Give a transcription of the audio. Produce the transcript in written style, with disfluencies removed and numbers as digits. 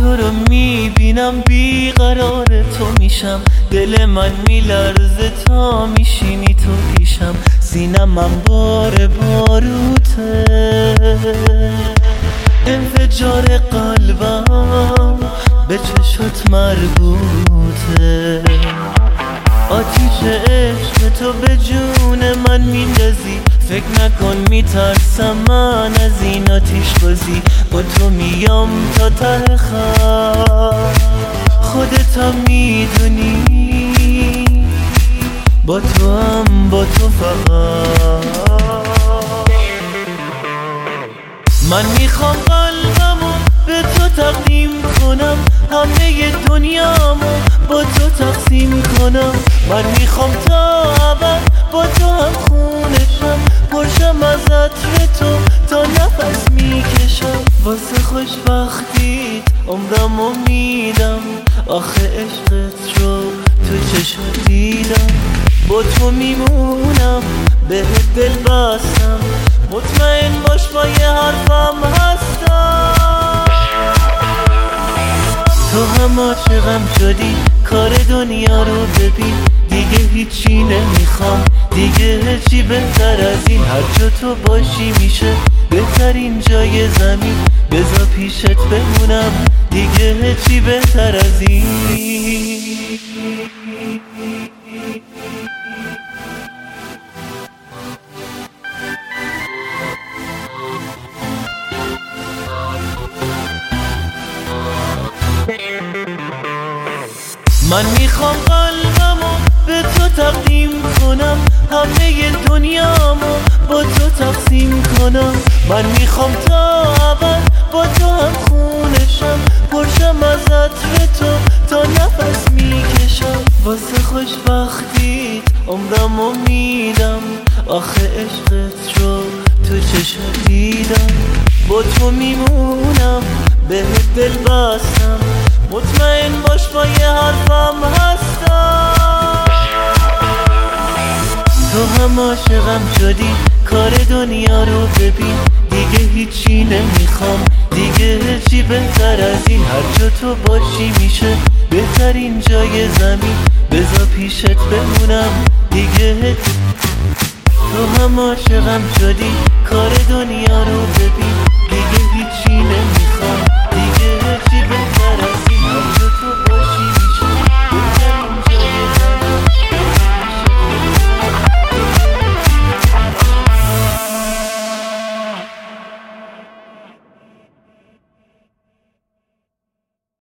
تو رو میبینم بیقرار تو میشم، دل من میلرزه تا میشینی تو پیشم، سینم من بار باروته، انفجار قلبم به چشات مربوطه، آتیش عشق تو به جون من میندازی، فکر نکن میترسم من از این آتیش بازی، با تو میام تا ته خط، خودت میدونی با تو هم با تو فقط من میخوام قلبمو به تو تقدیم کنم، همه دنیامو با تو تقسیم کنم، من میخوام تا ابد با تو هم خونشم، پرشم از عطر تو تا نفس میکشم، واسه خوشبختیت عمرمو میدم، آخه عشقت رو تو چشم دیدم، با تو میمونم بهت دل بستم، مطمئن باش با یه حرفم هستم، تو هم عاشقم شدی کار دنیا رو ببین، دیگه هیچی نمیخوام، دیگه چی بهتر از این، هر جا تو باشی میشه بهترین جای زمین، بذار پیشت بمونم دیگه چی بهتر از این. من میخوام قلبمو به تو تقدیم کنم، همه دنیامو با تو تقسیم کنم، من میخوام تا ابد با تو هم خونشم، پرشم از عطر تو تا نفس میکشم، واسه خوشبختیت عمرمو میدم، آخه عشقت رو تو چشم دیدم، با تو میمونم بهت دل بستم، مطمئن باش با یه حرفم هستم، تو هم عاشقم شدی کار دنیا رو ببین، دیگه هیچی نمیخوام، دیگه چی بهتر از این، هر جا تو باشی میشه بهترین جای زمین، بذار پیشت بمونم دیگه، تو هم عاشقم شدی کار دنیا رو ببین، دیگه هیچی نمیخوام.